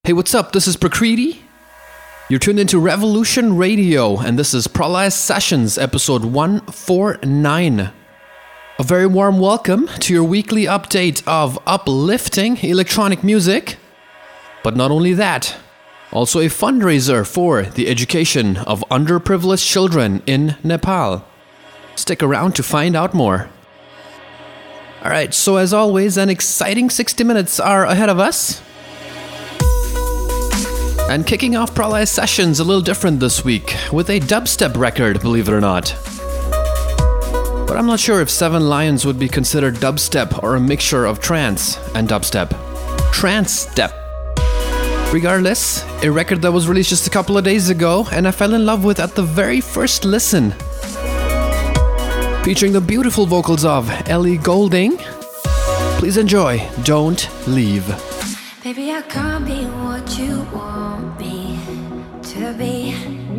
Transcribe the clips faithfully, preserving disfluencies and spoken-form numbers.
Hey, what's up? This is Prakriti. You're tuned into Revolution Radio, and this is Pralaya Sessions, episode one forty-nine. A very warm welcome to your weekly update of uplifting electronic music. But not only that, also a fundraiser for the education of underprivileged children in Nepal. Stick around to find out more. Alright, so as always, an exciting sixty minutes are ahead of us. And kicking off Pralaya Sessions a little different this week, with a dubstep record, believe it or not. But I'm not sure if Seven Lions would be considered dubstep or a mixture of trance and dubstep. Trance step. Regardless, a record that was released just a couple of days ago and I fell in love with at the very first listen. Featuring the beautiful vocals of Ellie Goulding. Please enjoy Don't Leave. Baby, I can't be what you want me to be.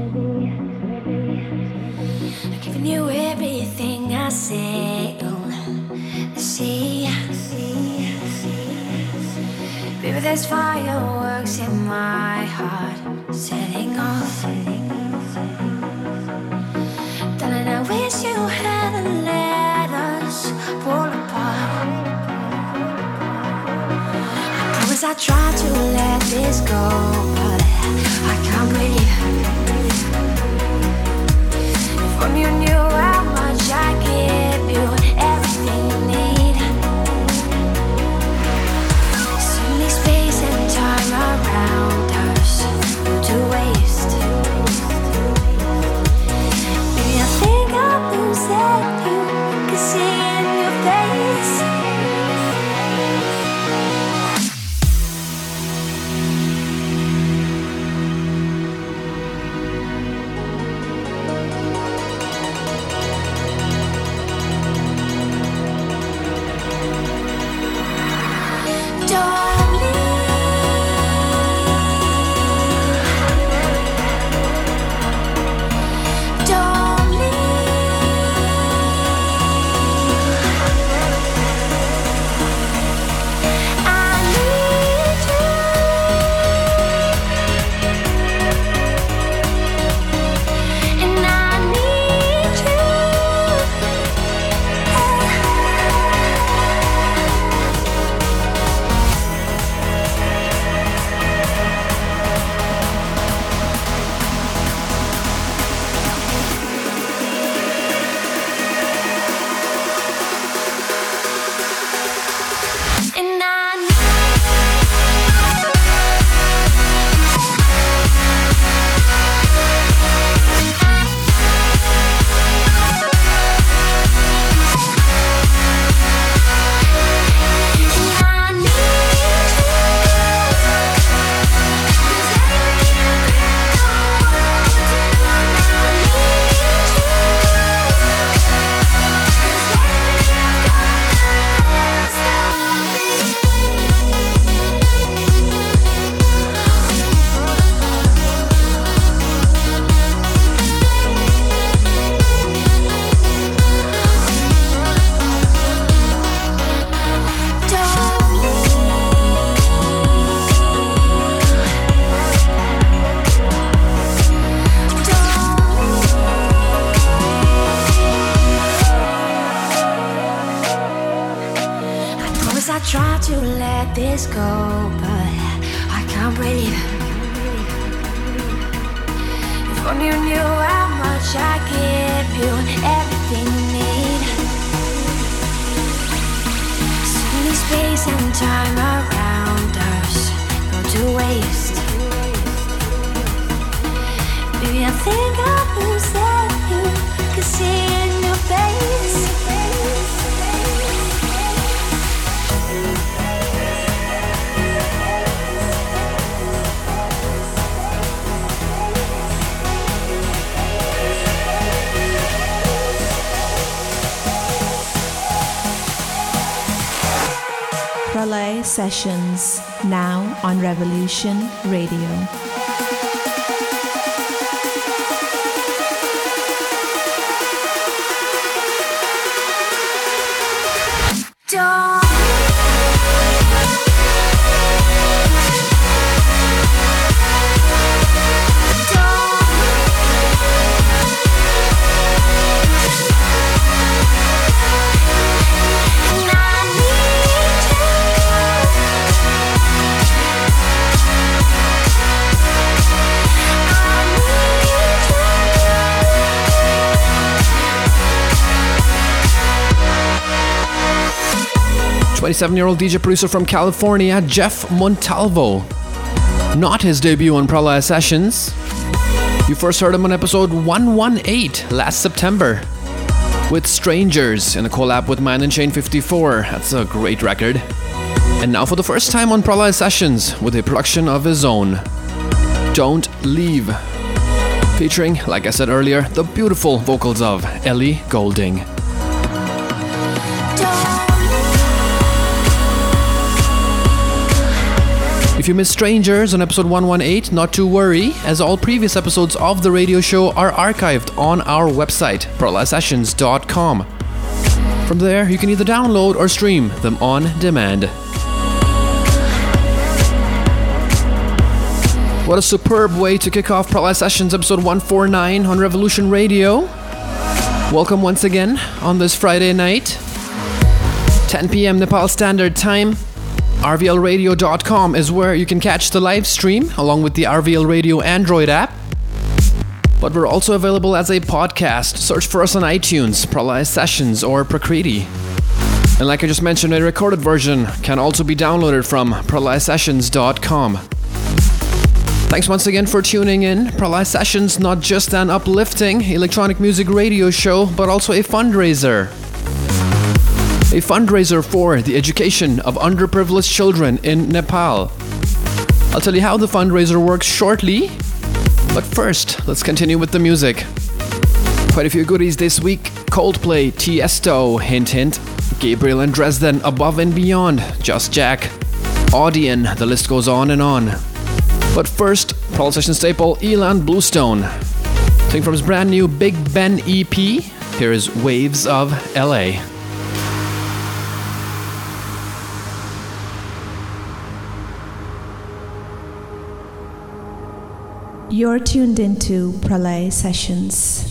I'm giving you everything I say, you'll see. Baby, there's fireworks in my heart setting off. Darling, I wish you hadn't let us fall apart. I tried to let this go, but I can't breathe. If only you knew how much I give you, everything you need. Suddenly space and time around us go to waste. Maybe I think I'm losing you, can see in your face. Pralaya Sessions, now on Revolution Radio. Don't twenty-seven-year-old D J producer from California, Jeff Montalvo. Not his debut on Pralaya Sessions. You first heard him on episode one eighteen last September with Strangers in a collab with Man and Chain fifty-four. That's a great record. And now for the first time on Pralaya Sessions with a production of his own, Don't Leave. Featuring, like I said earlier, the beautiful vocals of Ellie Goulding. If you missed Strangers on episode one eighteen, not to worry, as all previous episodes of the radio show are archived on our website, pralaya sessions dot com. From there, you can either download or stream them on demand. What a superb way to kick off Pralaya Sessions episode one forty-nine on Revolution Radio. Welcome once again on this Friday night, ten p.m. Nepal Standard Time. R V L radio dot com is where you can catch the live stream along with the R V L Radio Android app. But we're also available as a podcast. Search for us on iTunes, Pralaya Sessions or Prakriti. And like I just mentioned, a recorded version can also be downloaded from pralaya sessions dot com. Thanks once again for tuning in. Pralaya Sessions, not just an uplifting electronic music radio show, but also a fundraiser. A fundraiser for the education of underprivileged children in Nepal. I'll tell you how the fundraiser works shortly, but first, let's continue with the music. Quite a few goodies this week. Coldplay, Tiesto, hint hint. Gabriel and Dresden, Above and Beyond, Just Jack. Audion, the list goes on and on. But first, Pralaya Session staple Elan Bluestone. Taking from his brand new Big Ben E P, here is Waves of L A. You're tuned into Pralaya Sessions.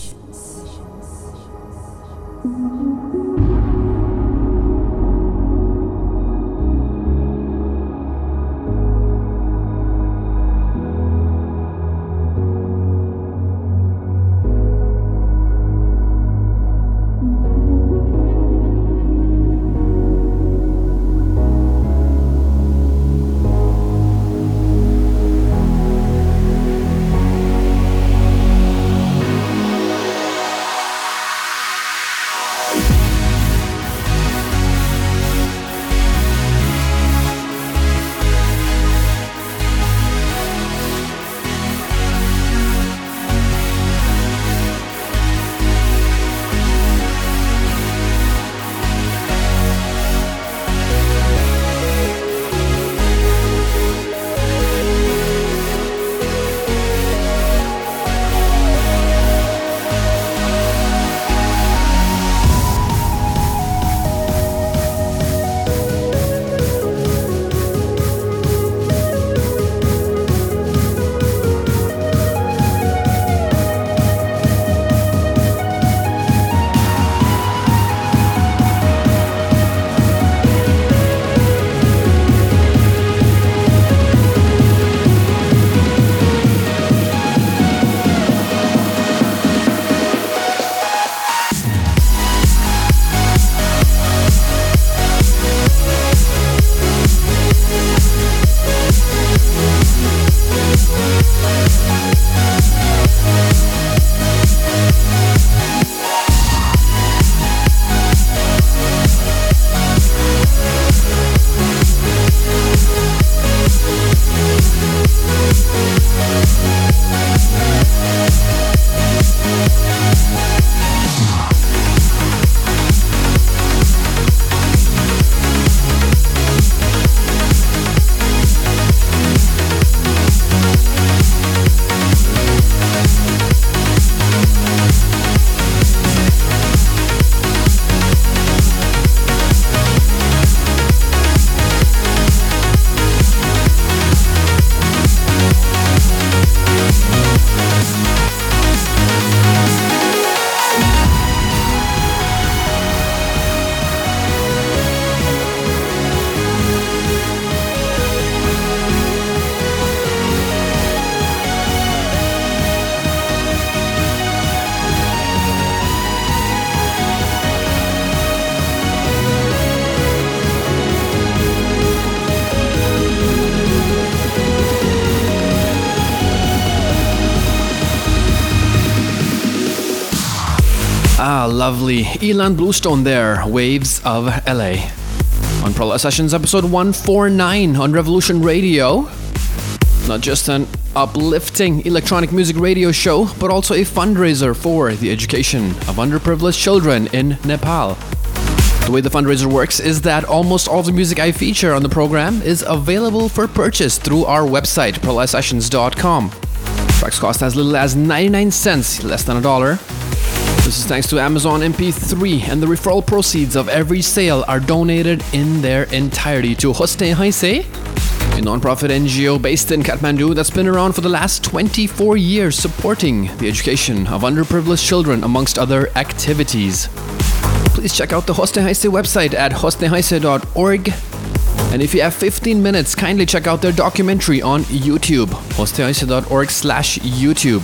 Ah, lovely. Elan Bluestone there, Waves of L A. On Prolai Sessions episode one forty-nine on Revolution Radio. Not just an uplifting electronic music radio show, but also a fundraiser for the education of underprivileged children in Nepal. The way the fundraiser works is that almost all the music I feature on the program is available for purchase through our website, prolai sessions dot com. Tracks cost as little as ninety-nine cents, less than a dollar. This is thanks to Amazon M P three, and the referral proceeds of every sale are donated in their entirety to Hoste Haise, a non-profit N G O based in Kathmandu that's been around for the last twenty-four years supporting the education of underprivileged children amongst other activities. Please check out the Hoste Haise website at hoste haise dot org. And if you have fifteen minutes, kindly check out their documentary on YouTube, hoste haise dot org slash YouTube.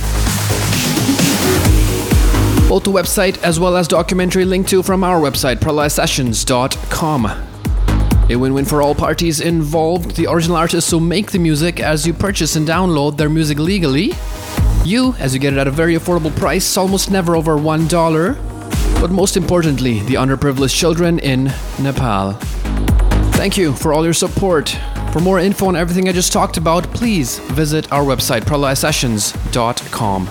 Both the website as well as documentary linked to from our website, prolai sessions dot com. A win-win for all parties involved, the original artists who make the music as you purchase and download their music legally. You, as you get it at a very affordable price, almost never over one dollar. But most importantly, the underprivileged children in Nepal. Thank you for all your support. For more info on everything I just talked about, please visit our website, prolai sessions dot com.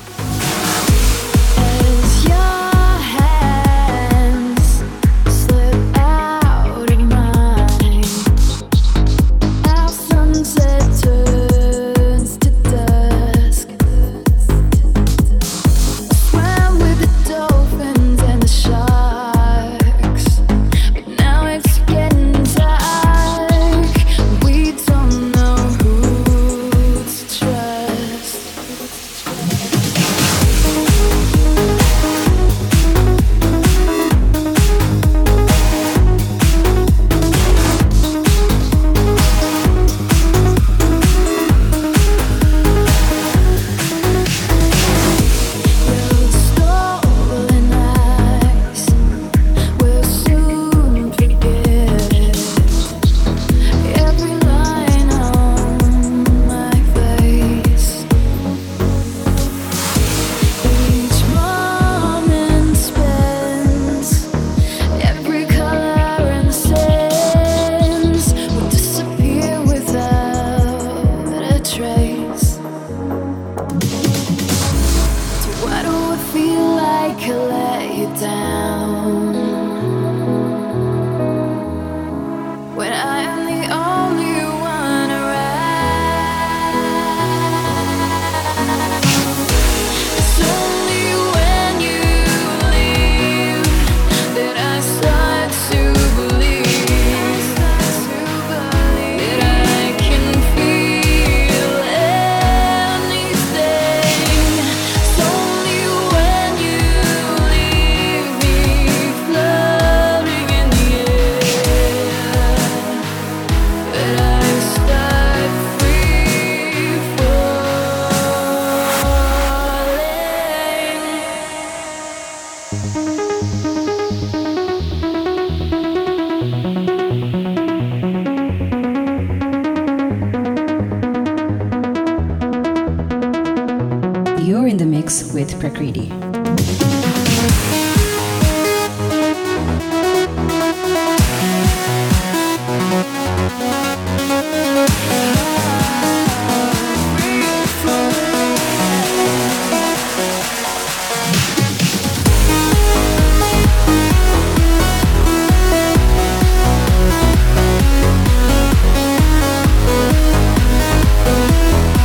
You're in the mix with Prakriti.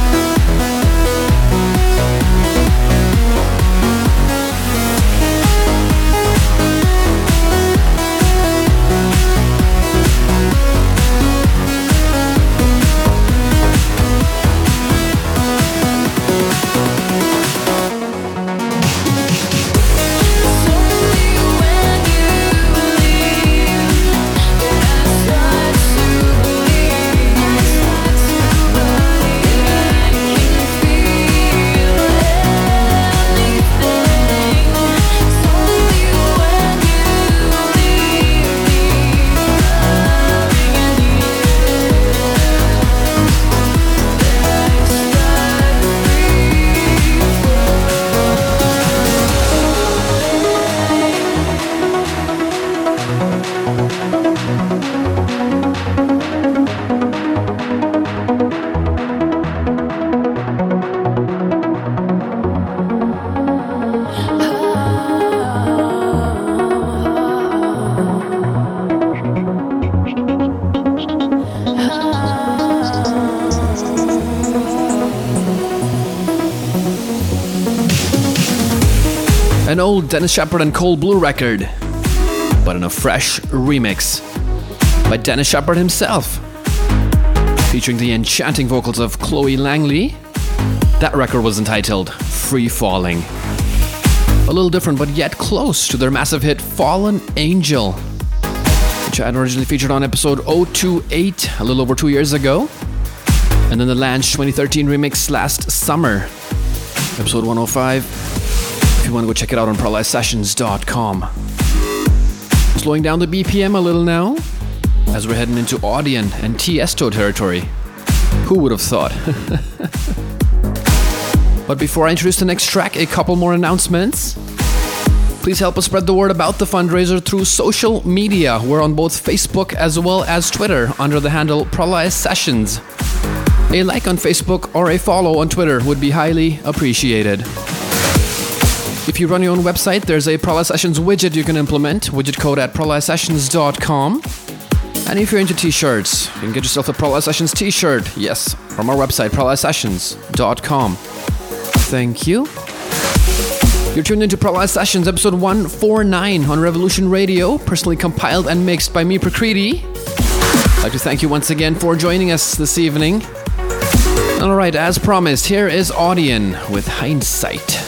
Thank An old Dennis Sheperd and Cold Blue record, but in a fresh remix by Dennis Sheperd himself, featuring the enchanting vocals of Chloe Langley. That record was entitled Free Falling. A little different, but yet close to their massive hit Fallen Angel, which I had originally featured on episode zero two eight a little over two years ago, and then the Lange twenty thirteen remix last summer, episode one oh five. If you want to go check it out on prolai sessions dot com. Slowing down the B P M a little now, as we're heading into Audien and Tiesto territory. Who would have thought? But before I introduce the next track, a couple more announcements. Please help us spread the word about the fundraiser through social media. We're on both Facebook as well as Twitter under the handle Prolai Sessions. A like on Facebook or a follow on Twitter would be highly appreciated. If you run your own website, there's a Prolai Sessions widget you can implement, widget code at prolai sessions dot com. And if you're into t-shirts, you can get yourself a Prolai Sessions t-shirt, yes, from our website, prolai sessions dot com. Thank you. You're tuned into Prolai Sessions, episode one forty-nine on Revolution Radio, personally compiled and mixed by me, Prakriti. I'd like to thank you once again for joining us this evening. Alright, as promised, here is Audien with Hindsight.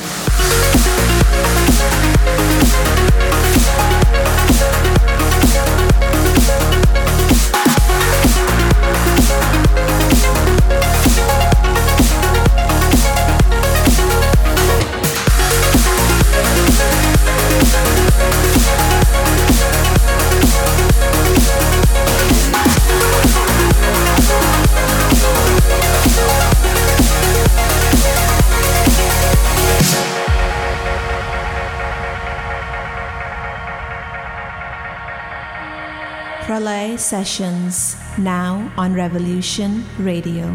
Prolai Sessions, now on Revolution Radio.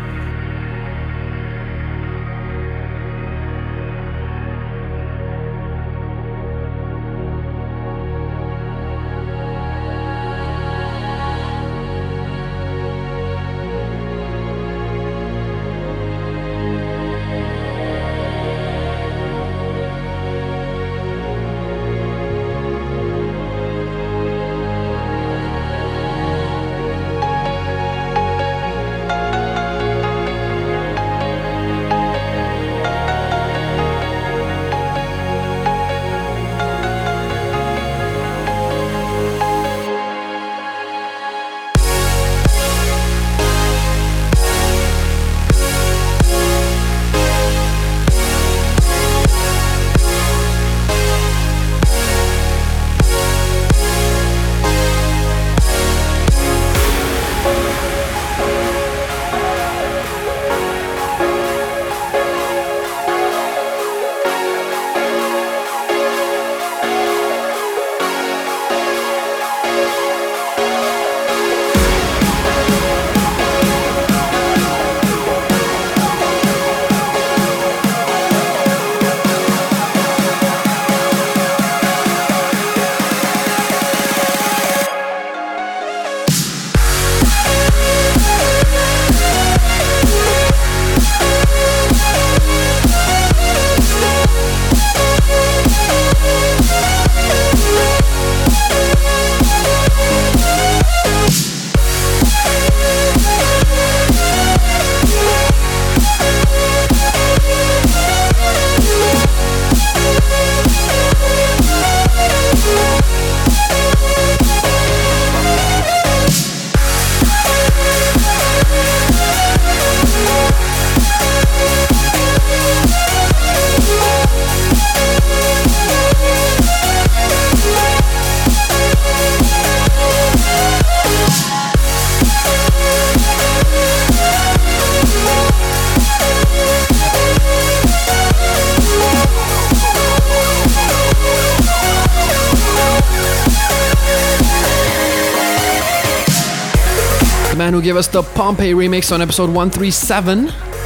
man who gave us the Pompeii remix on episode one thirty-seven.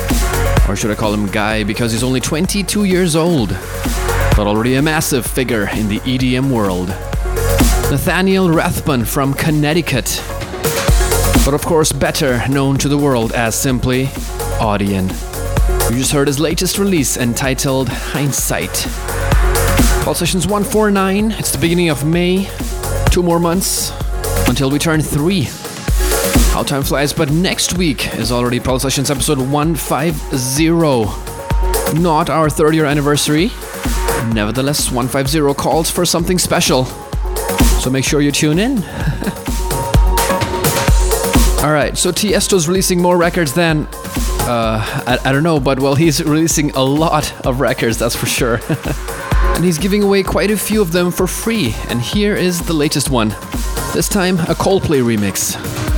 Or should I call him Guy, because he's only twenty-two years old, but already a massive figure in the E D M world. Nathaniel Rathbun from Connecticut, but of course better known to the world as simply Audien. You just heard his latest release entitled Hindsight. Pulse Sessions one forty-nine. It's the beginning of May. Two more months until we turn three. How time flies, but next week is already Pulse Sessions episode one fifty. Not our third year anniversary. Nevertheless, one fifty calls for something special. So make sure you tune in. Alright, so Tiesto's releasing more records than... Uh, I, I don't know, but well, he's releasing a lot of records, that's for sure. And he's giving away quite a few of them for free. And here is the latest one. This time, a Coldplay remix.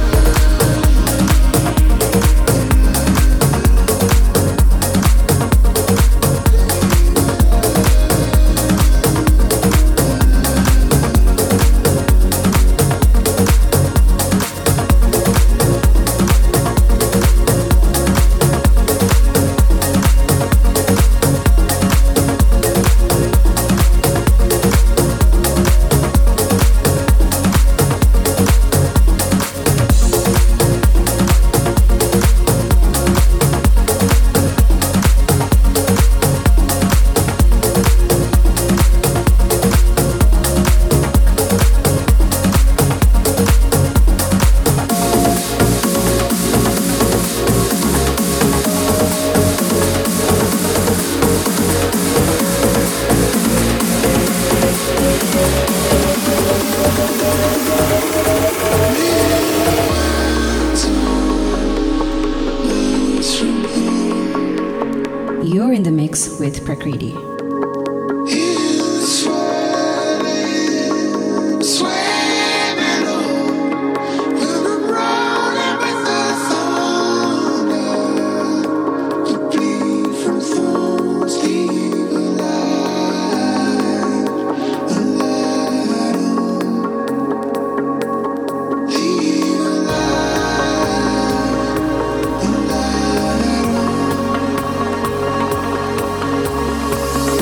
You're in the mix with Prakriti. Thank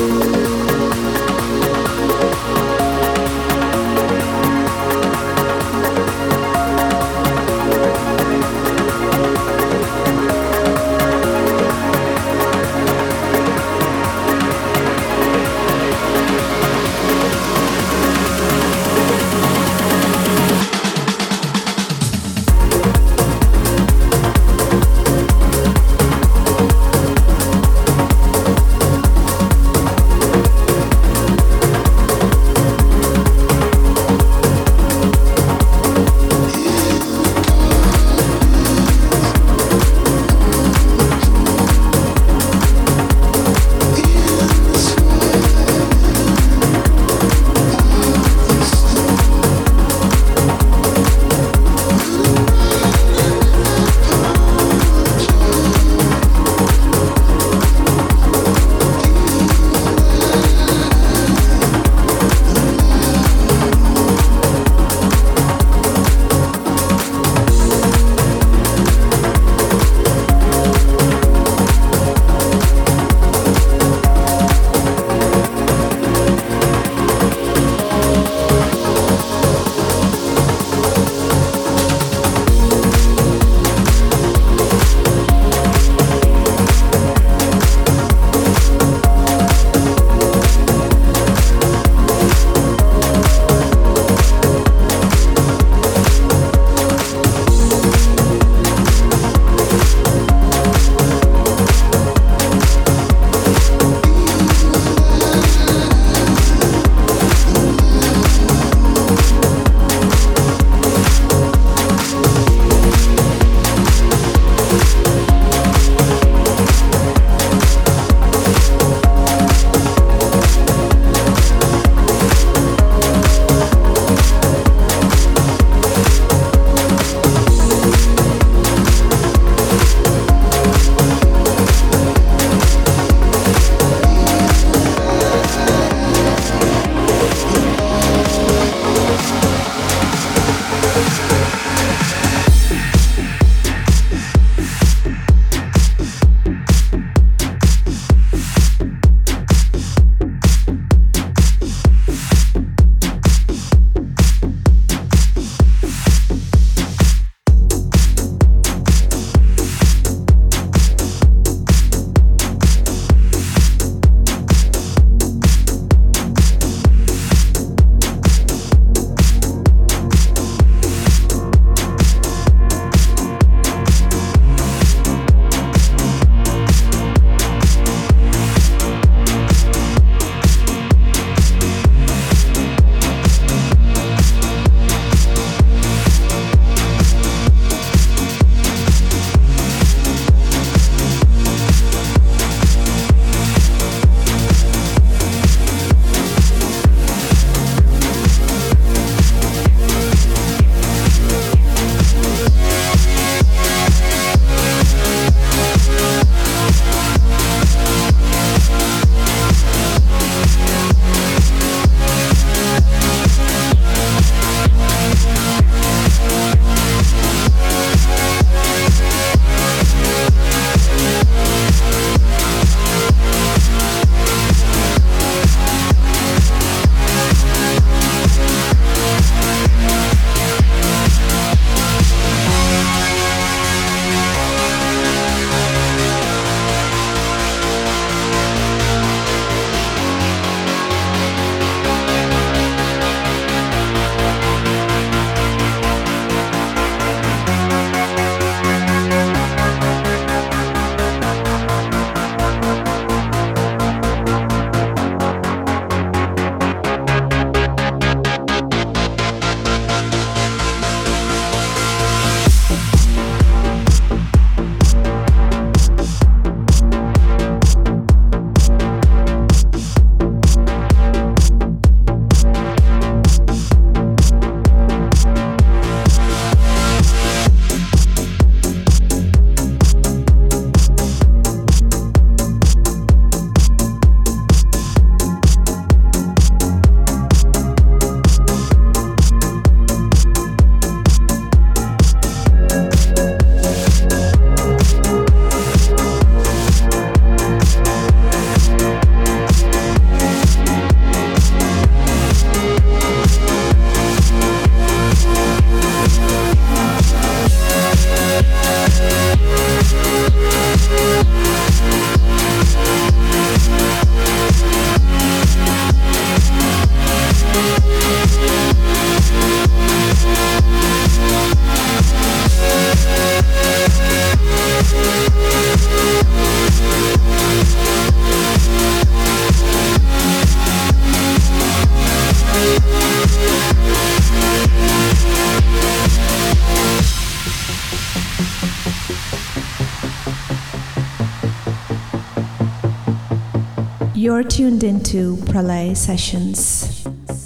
You're tuned into Pralay Sessions.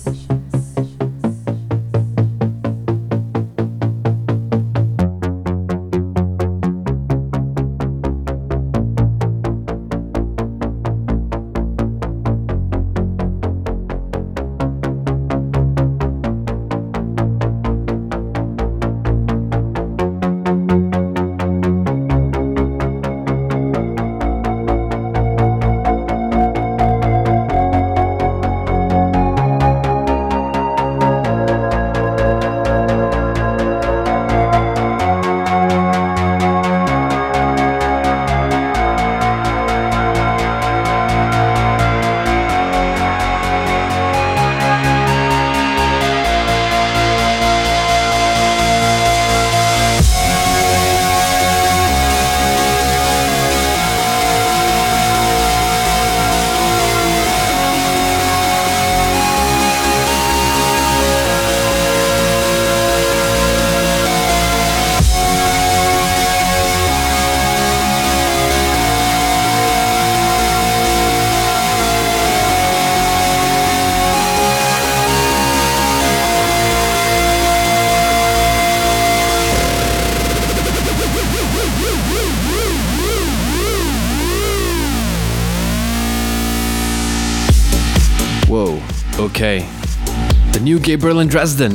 Whoa, okay. The new Gabriel in Dresden.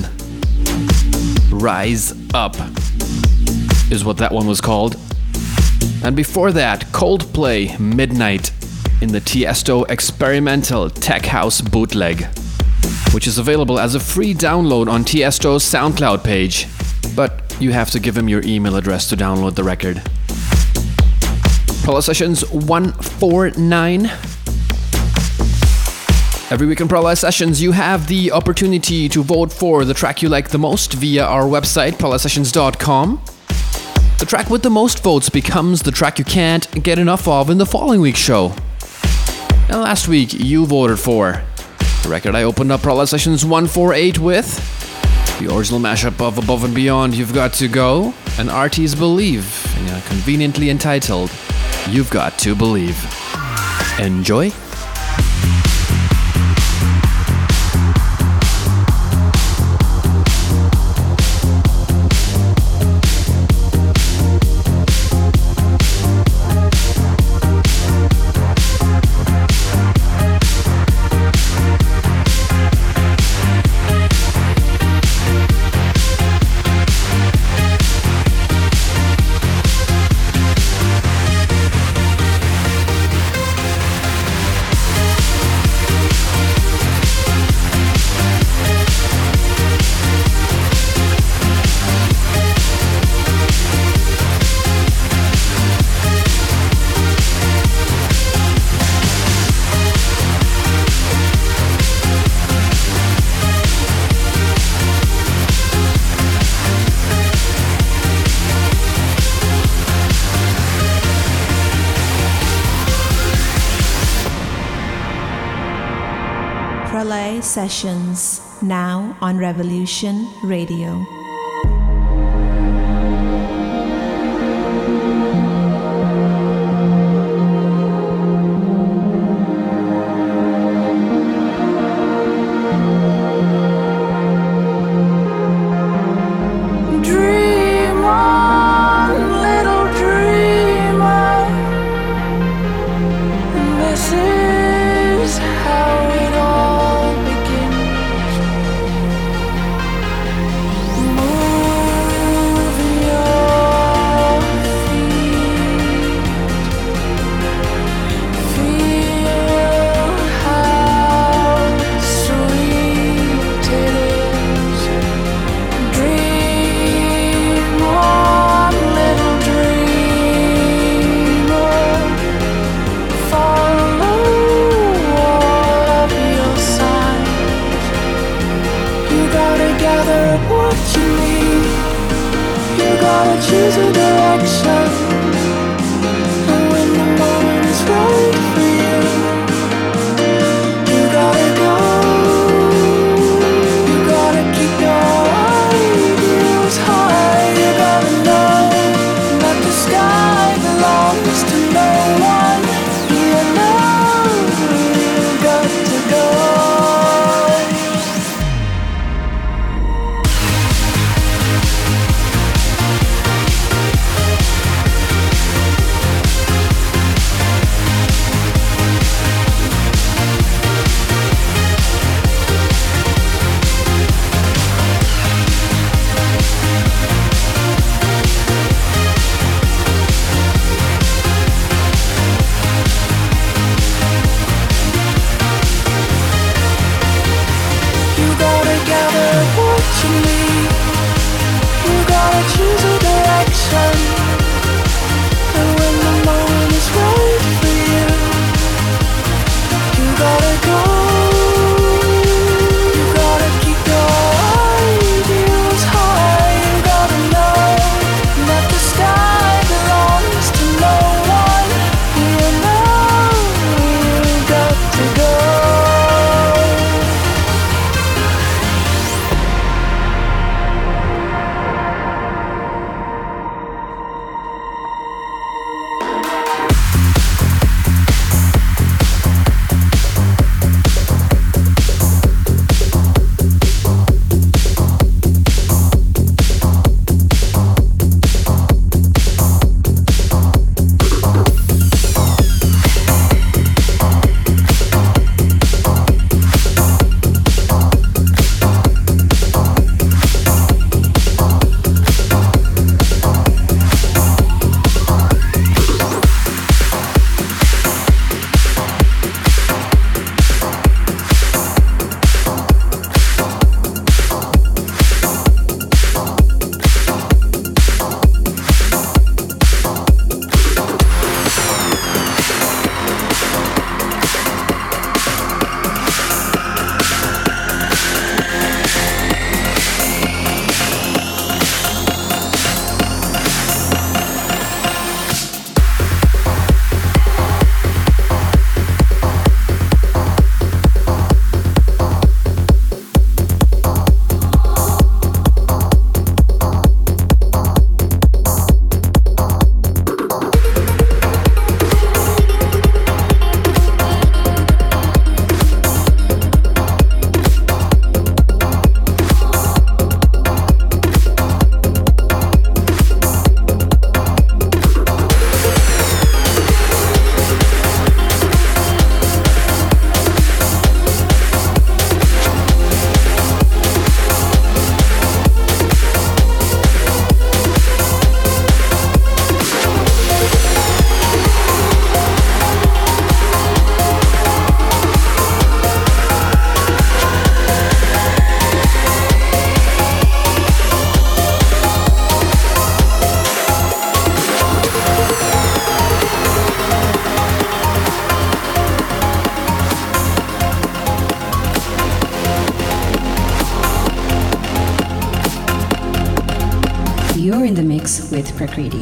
Rise Up is what that one was called. And before that, Coldplay, Midnight, in the Tiesto Experimental Tech House bootleg, which is available as a free download on Tiesto's SoundCloud page. But you have to give him your email address to download the record. Pralay Sessions one forty-nine. Every week in Pralay Sessions, you have the opportunity to vote for the track you like the most via our website, pralay sessions dot com. The track with the most votes becomes the track you can't get enough of in the following week's show. And last week, you voted for the record I opened up Pralay Sessions one forty-eight with, the original mashup of Above and Beyond, You've Got to Go, and R T's Believe, and, uh, conveniently entitled, You've Got to Believe. Enjoy. Pralay Sessions, now on Revolution Radio. Follow with Prakriti.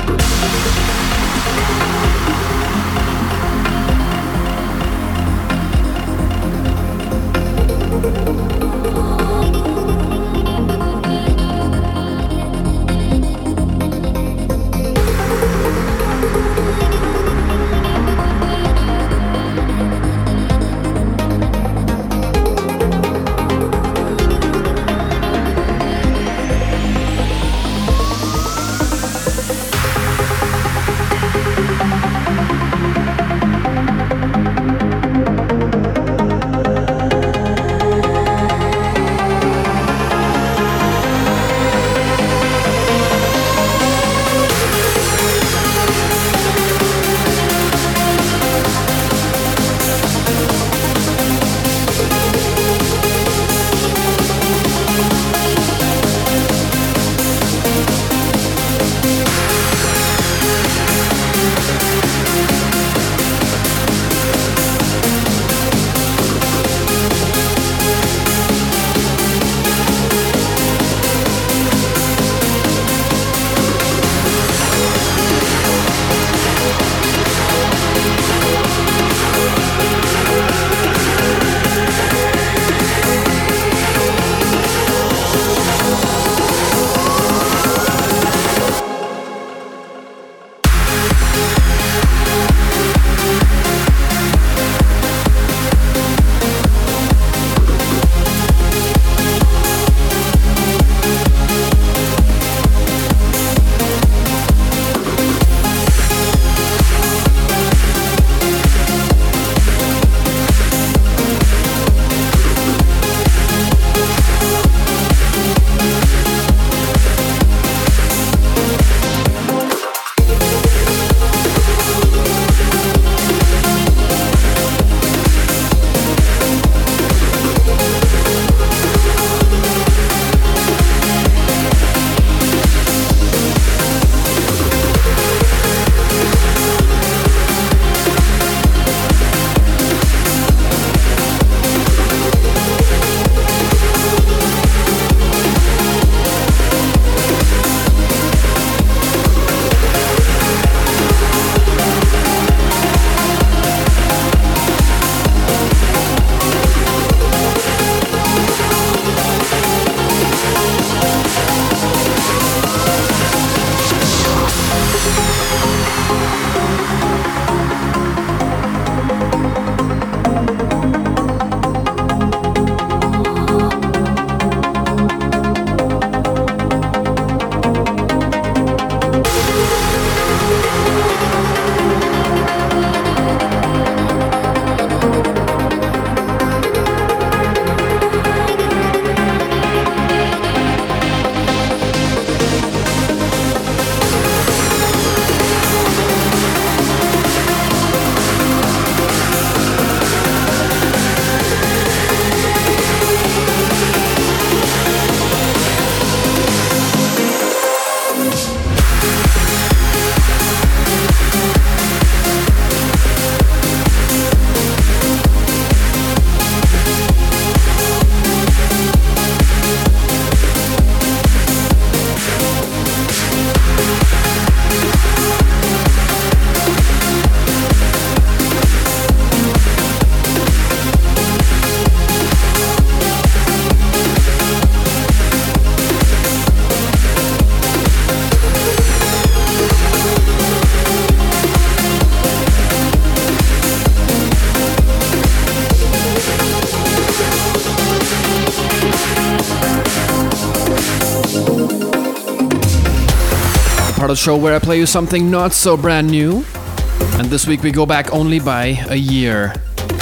part of the show where I play you something not so brand new. And this week we go back only by a year.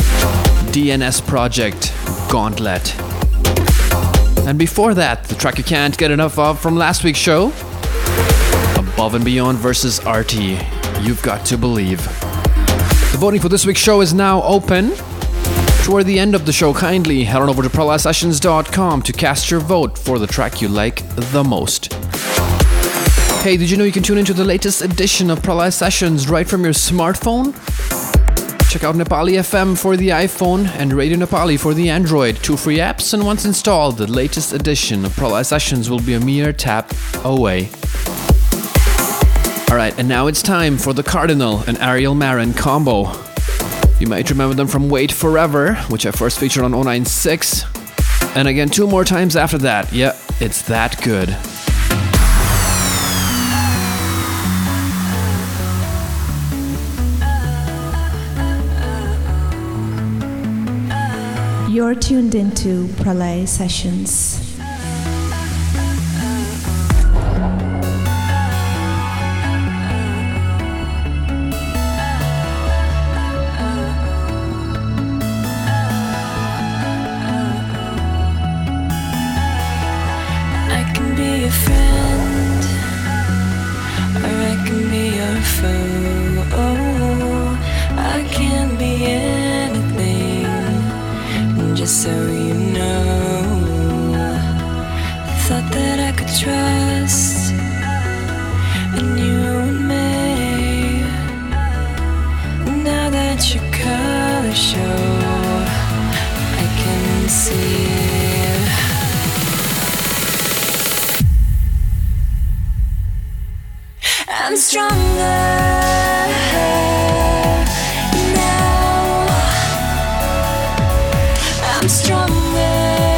D N S Project, Gauntlet. And before that, the track you can't get enough of from last week's show, Above and Beyond versus Arty, You've Got to Believe. The voting for this week's show is now open. Toward the end of the show, kindly head on over to pralaya sessions dot com to cast your vote for the track you like the most. Hey, did you know you can tune into the latest edition of Pralaya Sessions right from your smartphone? Check out Nepali F M for the iPhone and Radio Nepali for the Android. Two free apps, and once installed, the latest edition of Pralaya Sessions will be a mere tap away. Alright, and now it's time for the Cardinal and Ariel Marin combo. You might remember them from Wait Forever, which I first featured on oh nine six. And again two more times after that. Yeah, it's that good. You're tuned into Pralay Sessions. So you know, thought that I could trust in you and me. Now that your colors show, I can see. I'm stronger. I'm stronger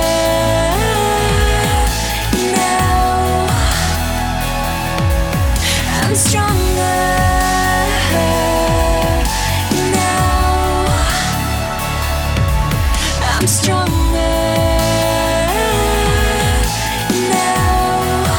now. I'm stronger now. I'm stronger now.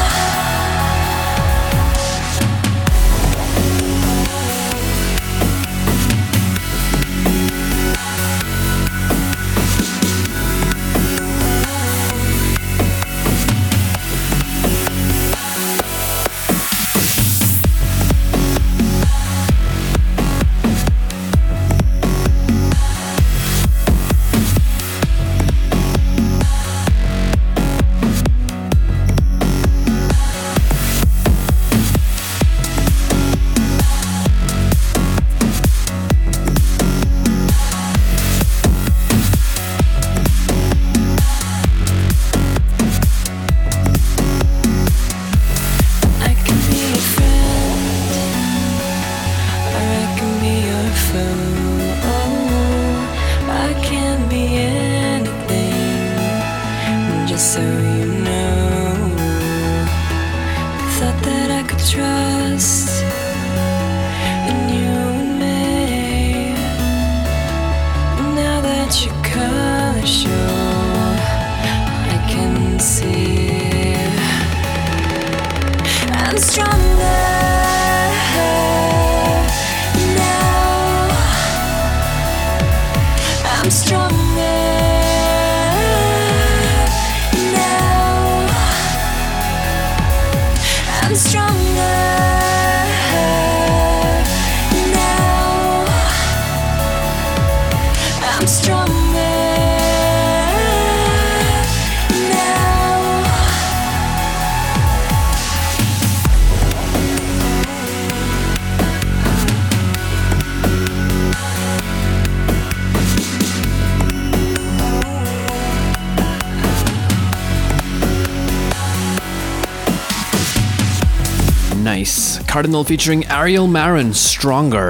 So you know, thought that I could trust in you and me. Now that your colors show, I can see. I'm stronger now. I'm stronger. I'm stronger now. I'm stronger now. Nice. Cardinal featuring Ariel Marin, Stronger.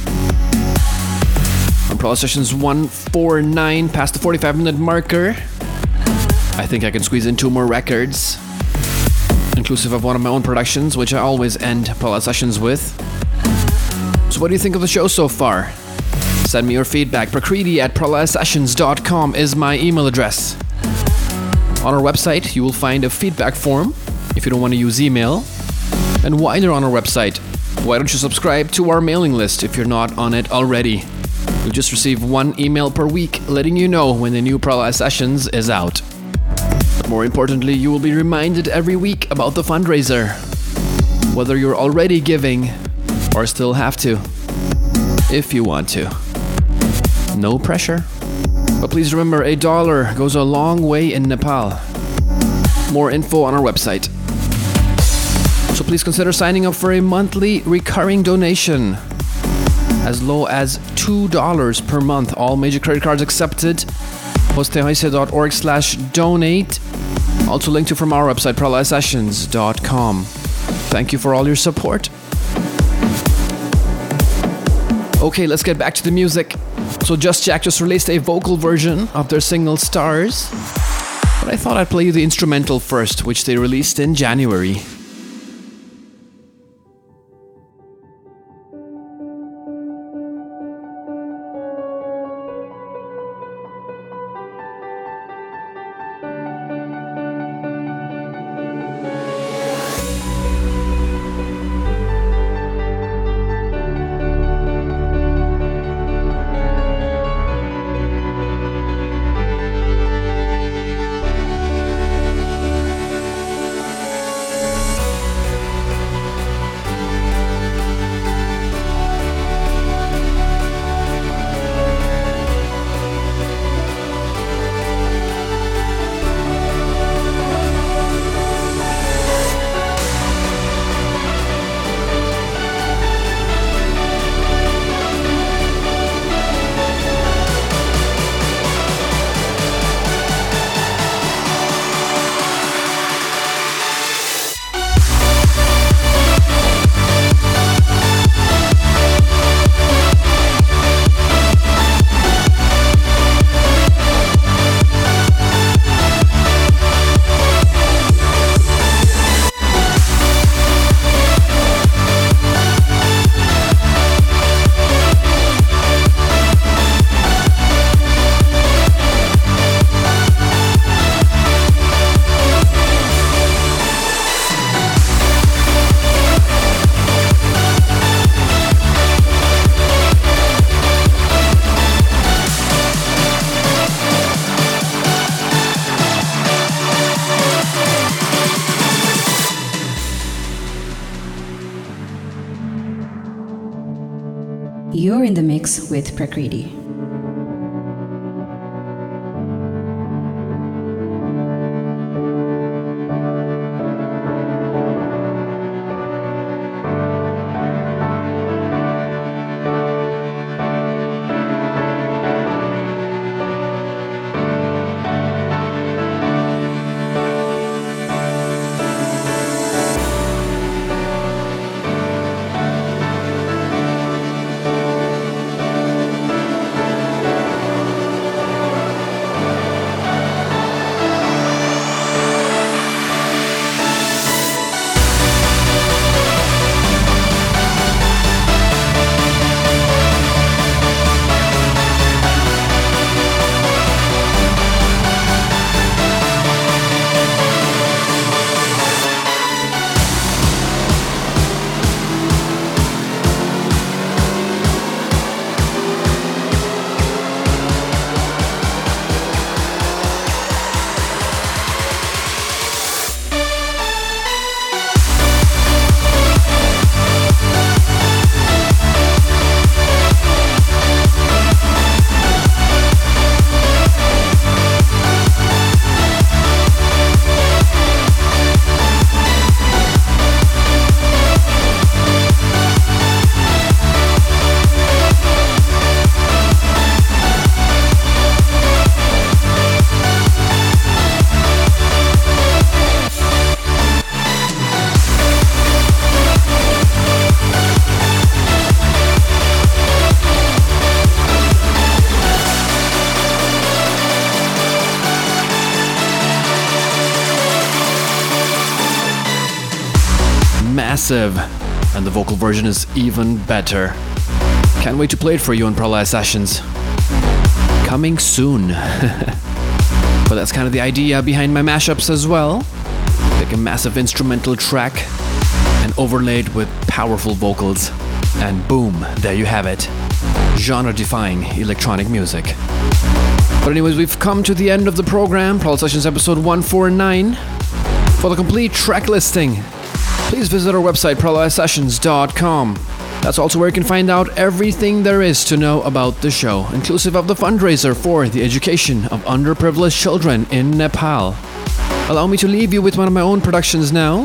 On Pralay Sessions one forty-nine, past the forty-five minute marker. I think I can squeeze in two more records, inclusive of one of my own productions, which I always end Pralay Sessions with. So what do you think of the show so far? Send me your feedback. Prakriti at pralay sessions dot com is my email address. On our website, you will find a feedback form if you don't want to use email. And while you're on our website, why don't you subscribe to our mailing list if you're not on it already? You'll just receive one email per week letting you know when the new Pralay Sessions is out. But more importantly, you will be reminded every week about the fundraiser, whether you're already giving or still have to, if you want to. No pressure. But please remember, a dollar goes a long way in Nepal. More info on our website. So please consider signing up for a monthly recurring donation as low as two dollars per month. All major credit cards accepted. postehaise.org slash donate. Also linked to from our website, pralay sessions dot com. Thank you for all your support. Okay, let's get back to the music. So Just Jack just released a vocal version of their single Stars, but I thought I'd play you the instrumental first, which they released in January. You're in the mix with Prakriti. Massive, and the vocal version is even better. Can't wait to play it for you on Pralaya Sessions. Coming soon. But that's kind of the idea behind my mashups as well. Take a massive instrumental track and overlaid with powerful vocals, and boom, there you have it. Genre-defying electronic music. But anyways, we've come to the end of the program, Pralaya Sessions episode one forty-nine. For the complete track listing, please visit our website, pralaya sessions dot com. That's also where you can find out everything there is to know about the show, inclusive of the fundraiser for the education of underprivileged children in Nepal. Allow me to leave you with one of my own productions now.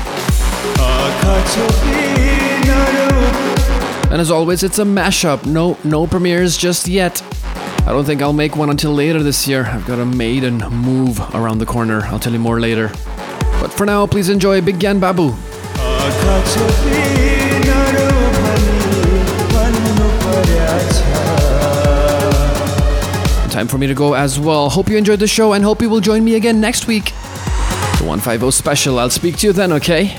And as always, it's a mashup. No, no premieres just yet. I don't think I'll make one until later this year. I've got a maiden move around the corner. I'll tell you more later. But for now, please enjoy Big Gyan Babu. Akha Time for me to go as well. Hope you enjoyed the show and hope you will join me again next week. The one fifty special. I'll speak to you then, okay?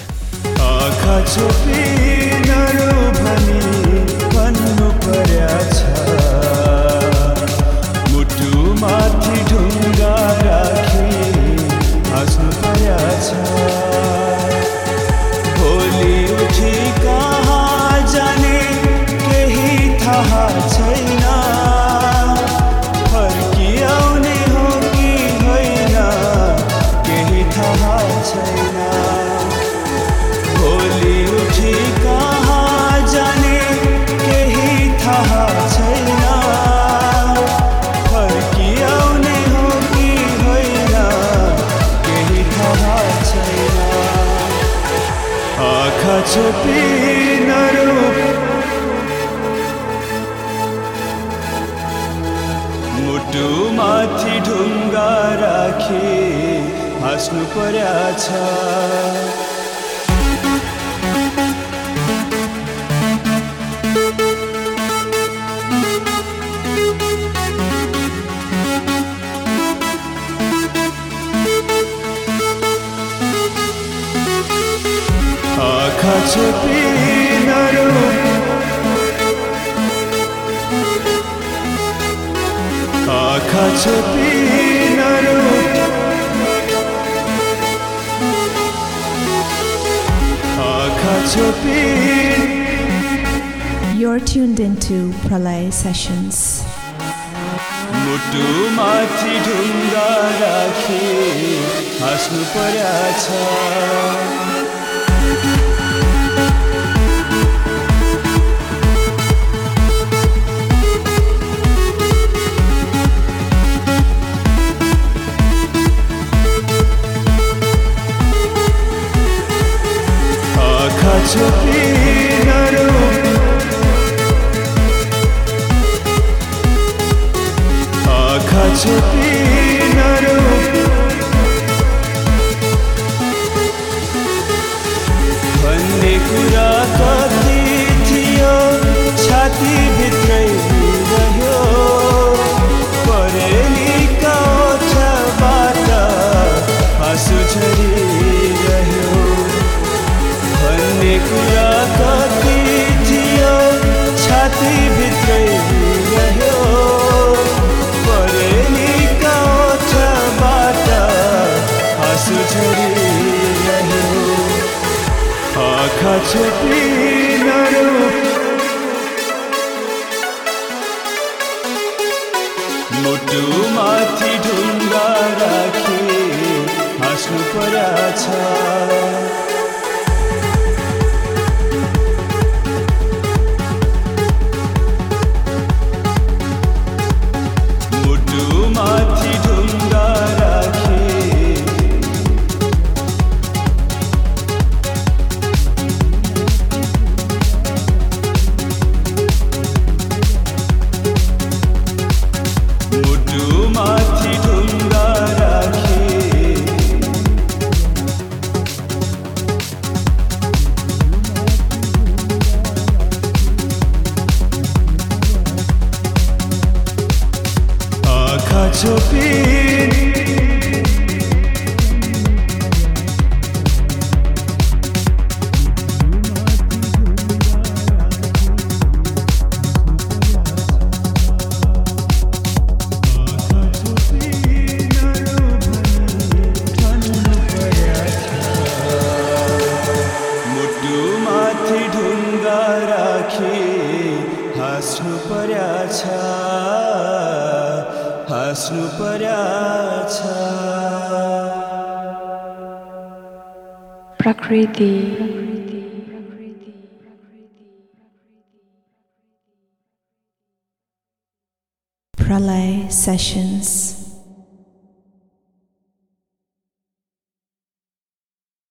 मुटु माथि ढुङ्गा राखी हाँस्नु पर्याछ आँखा छोपी नरो आँखा छोपी नरो आँखा छोपी. You're tuned into Pralay Sessions. मुटु माथि ढुङ्गा राखी हाँस्नु पर्याछ छोपी नरो आँखा छोपी नरो भन्ने कुरा कति थियो छाती भित्रै रह्यो परेलीका ओठबाट आँसु झरिरह्यो भन्ने कुरा कति थियो छाती भित्रै रह्यो परेलीका ओठबाट आँसु झरिरह्यो आँखा छोपी नरो मुटु माथि ढुङ्गा राखी हाँस्नु पर्याछ माथि ढुङ्गा राखी मुटु माथि ढुङ्गा राखी आँखा छोपी मुटु माथि ढुङ्गा राखी हाँस्नु पर्याछ हाँस्नु पर्याछ प्रकृति Pralay Sessions.